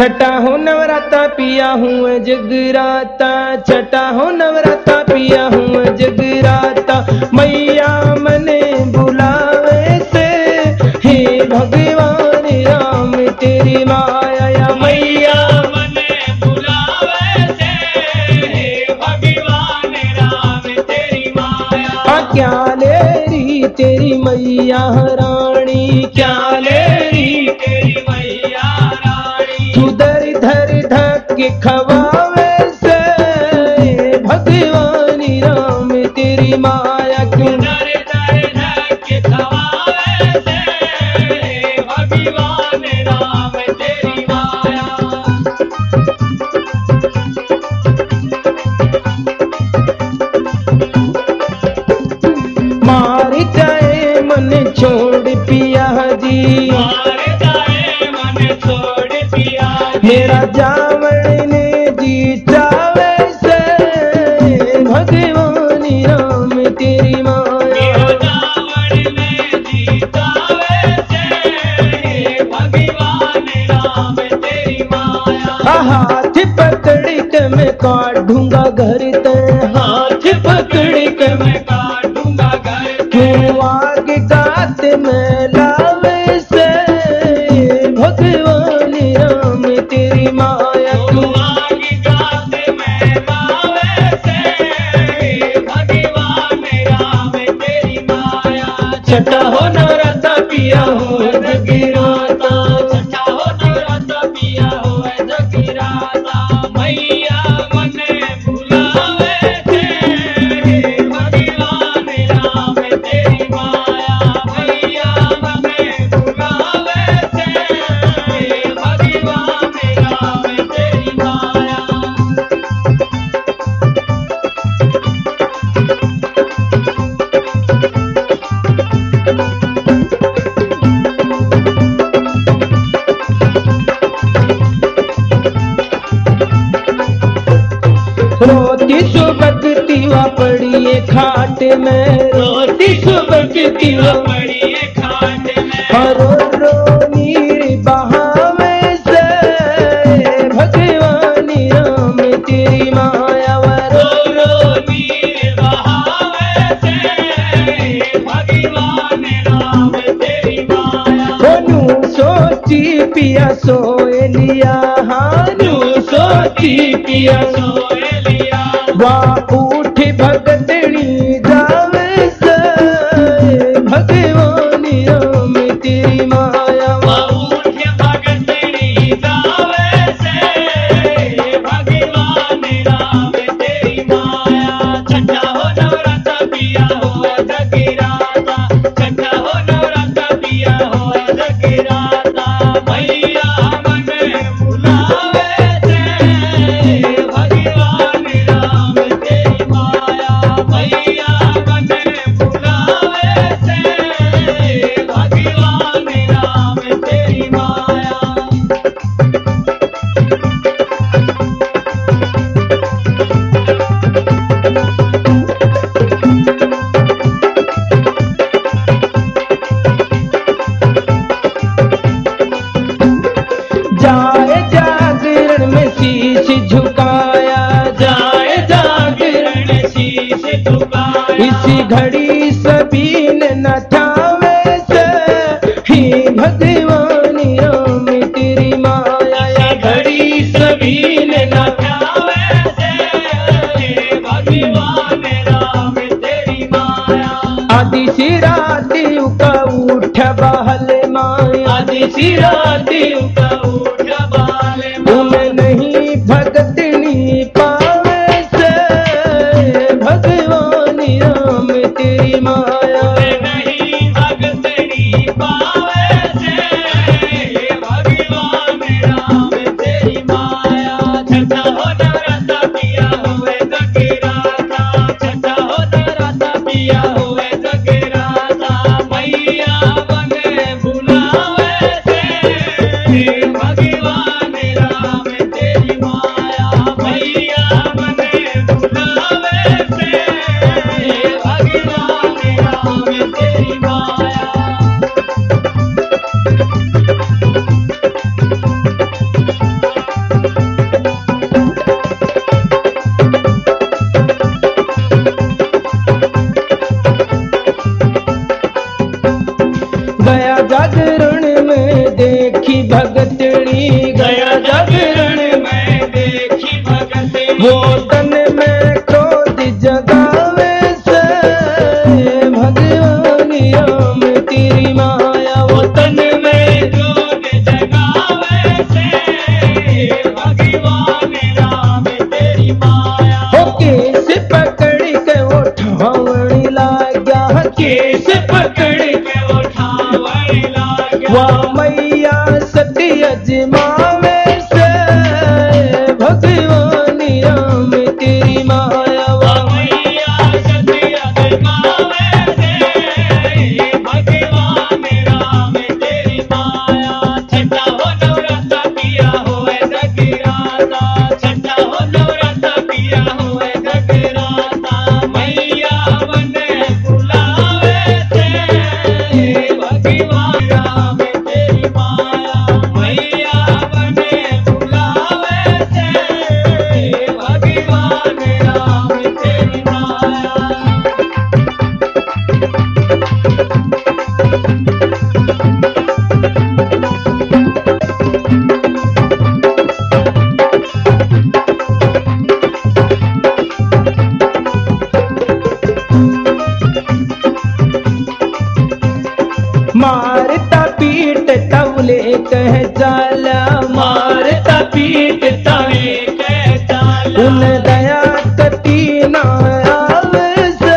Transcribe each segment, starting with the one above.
छठा हो नवराता पिया हूँ जगराता, छठा हो नवराता पिया हूँ जगराता। मैया मने बुलावे से हे भगवान राम तेरी माया, या मैया मने बुलावे से हे भगवान राम तेरी माया। क्या ले रही तेरी मैया रानी, क्या ले रही तेरी मैया रानी। तू दर धर धक के खवावे से भगवान राम तेरी माया। क्यों दर दर धक के खवावे से भगवान राम तेरी माया। मार जाए मन छोड़ पिया जी, मार जाए मन छोड़ पिया जी। मेरा जावड़ ने जीतावे से भगवान राम तेरी माया। जावड़ में जीतावे से भगवान राम तेरी माया। हाथ पकड़ के मैं काटूंगा घर ते, हाथ पकड़ के मैं काटूंगा घर। क्यों आग गात में लावे से भगवान राम तेरी माया। तू आग गात में लावे से भगवान राम तेरी माया। छठा हो नवराता पिया हो जगराता, छठा हो नवराता पिया हो जगराता। मैया मने बुलावे से भगवान राम तेरी माया। मैया मने बुलावे से भगवान राम तेरी माया। रोती सुबकती वा पड़िए खाट में, रोती सुबकती वा पड़ी खाट में। रो रो नीर बहावे से भगवान राम तेरी माया। रो रो नीर बहावे से भगवान राम तेरी माया। नू सोची पिया सोए लिया, हानू सोची पिया सोए लिया। वाह उठ भगतनी जावे से भगवान राम तेरी माया। उठ भगतनी जावे से भगवान राम तेरी माया। छठा हो नवराता पिया हो जगराता, छठा हो नवराता पिया हो जगराता। मैया मने बुलावे से भगवान राम तेरी माया। मैया मने बुलावे से भगवान राम तेरी माया। जाए जागरण में शीश झुकाया, जाए जागरण जागरण शीश झुकाया। इसी घड़ी सभी ने न ठावे से हे भगवान राम तेरी माया। या घड़ी सभी ने न ठावे से भगवान राम तेरी माया। आदि सिराती का उठ बहल माया, आदि सिराती का उठ बाल उन्हें नहीं भगतनी पावे से भगवान राम तेरी माया। नहीं भगतनी पावे से भगवान राम तेरी माया। छठा हो नवराता पिया हुए जगराता, छठा हो नवराता पिया हुए जगराता। मैया मने बुलावे से कह चाला मारता पीटता एक चाल उन दया कती ना आवे से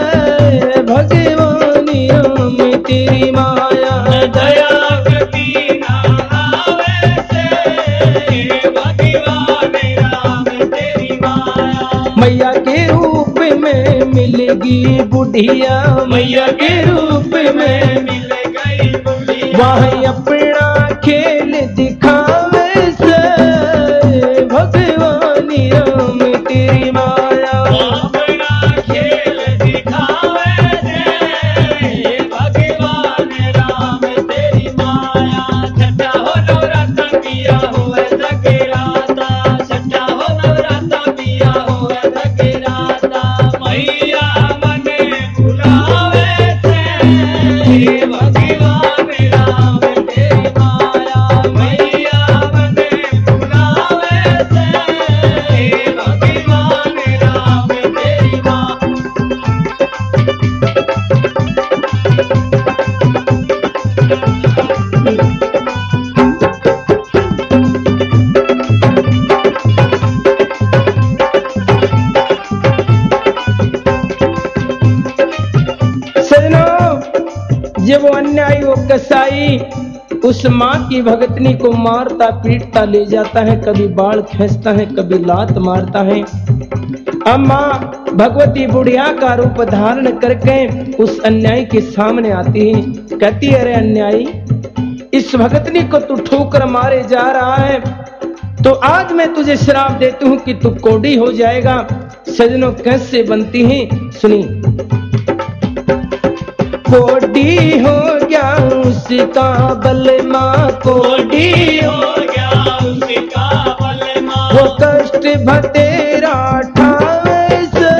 भगवानी हम तेरी माया दया कभी ना आवे से भगवान राम तेरी माया मैया के रूप में मिलेगी बुढ़िया मैया के रूप में मिल गई बुढ़िया वहाँ अपना खेल दिखावे से भगवानी राम तेरी माया अपना खेल दिखावे से भगवान राम तेरी माया छठा हो नवरात्र पिया हुए जगराता छठा हो नवरात्र पिया हुए जगराता मैया मने बुलावे से भगवान राम तेरी माया मैया मने बुलावे से भगवान राम तेरी माया सजनों, जब वो अन्यायी वो कसाई उस माँ की भगतनी को मारता पीटता ले जाता है, कभी बाल खींचता है, कभी लात मारता है। अब माँ भगवती बुढ़िया का रूप धारण करके उस अन्यायी के सामने आती है, कहती है अरे अन्यायी, इस भगतनी को तू ठोकर मारे जा रहा है तो आज मैं तुझे श्राप देती हूँ कि तू कोड़ी हो जाएगा। सजनों कैसे बनती है सुनी। कोडी हो गया उसका बलमा कोडी हो गया उसका बलमा वो कष्ट भतेरा ठावे से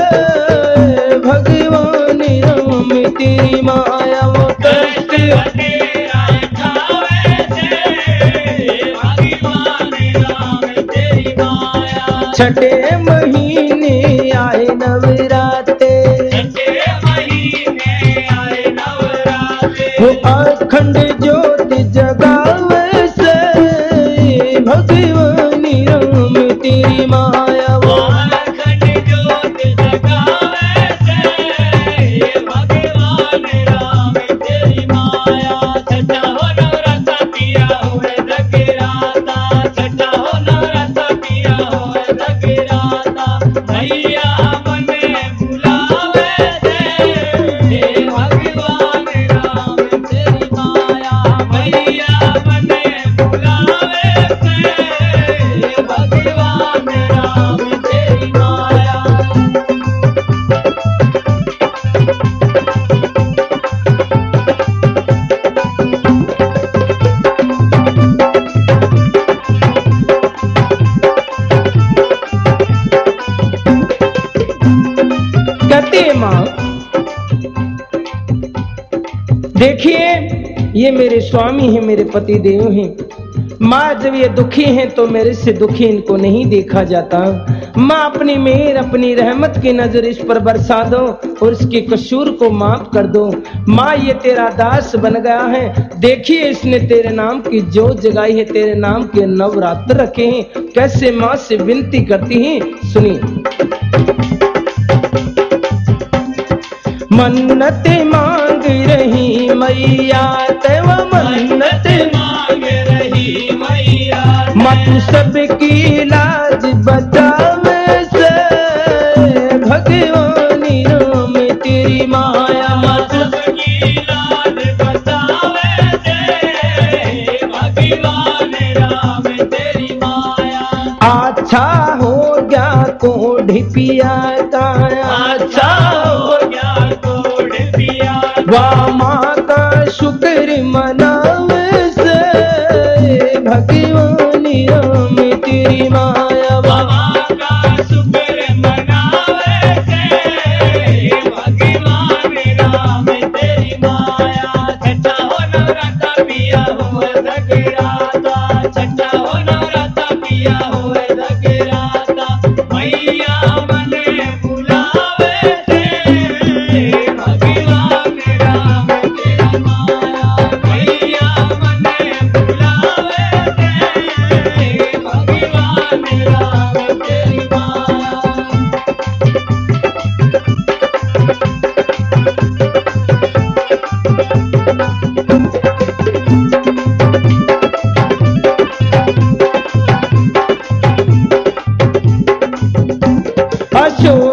भगवान राम तेरी माया वो कष्ट तेरा ठावे से भगवान राम तेरी माया छठे महीने आए नवराते छठे महीने आए नवरात्रे वो अखंड ज्योत जगावे से भगवान राम तेरी माया वो अखंड ज्योत जगावे से भगवान राम तेरी माया छठा हो नवरात्र पिया हुए जगराता छठा हो नवरात्र पिया हुए जगराता मैया मने बुलावे से भगवान राम तेरी माया मैया मने बुलावे से भगवान राम तेरी माया कहते हैं माँ देखिए ये मेरे स्वामी हैं, मेरे पति देव हैं। माँ जब ये दुखी हैं तो मेरे से दुखी इनको नहीं देखा जाता। माँ अपनी मेहर अपनी रहमत की नजर इस पर बरसा दो और इसके कसूर को माफ कर दो। माँ ये तेरा दास बन गया है, देखिए इसने तेरे नाम की जोत जगाई है, तेरे नाम के नवरात्र रखे हैं। कैसे माँ से विनती करती हैं सुनिए। मन्नत मांग रही मैया तेव मन्नत मांग रही मैया मत सबकी लाज बचावे से भगवान राम तेरी माया मत सबकी लाज बचावे से भगवान राम तेरी माया अच्छा हो गया कोढ़ पिया का अच्छा हो गया तोड़ दिया वाह माँ का शुक्र मनावे से भगवान राम तेरी माया बाबा का शुक्र मनावे से भगवान राम तेरी माया छठा हो नवरात्र पिया हुए जगराता छठा हो नवरात्र पिया हुए जगराता मैया मने बुलावे से भगवान राम तेरी माया मैया मने बुलावे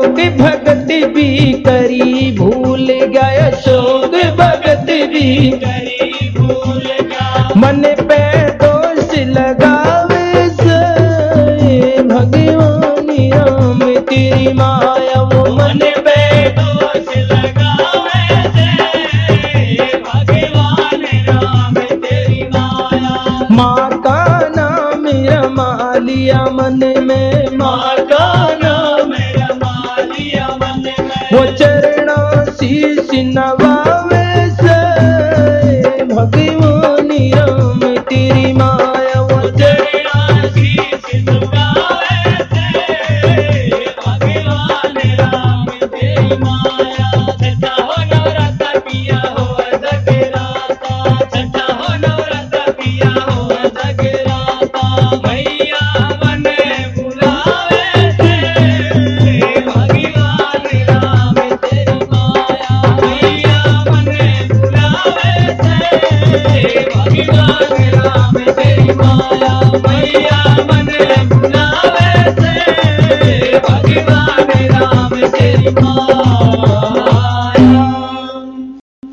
शोक भगत भी करी भूल गया, शोक भगत भी करी भूल गया। मन पे दोष लगावे से भगवान राम तेरी माया, वो मन पे दोष लगावे से भगवान राम तेरी माया। माँ का नाम रमा लिया मन में, माँ का नाम रमा लिया मन में। वो चरणा शीश नवावे से भगवान राम तेरी माया, वो चरणा शीश झुकावे से भगवान राम तेरी माया। छठा हो नवरात्र पिया हो जगराता, छठा हो नवरात्र पिया हो जगराता। मैया मन बुलावे से भगवान राम तेरी माया। मैया मन बुलावे से भगवान राम तेरी माया। मैया मन बुलावे से भगवान राम तेरी माया।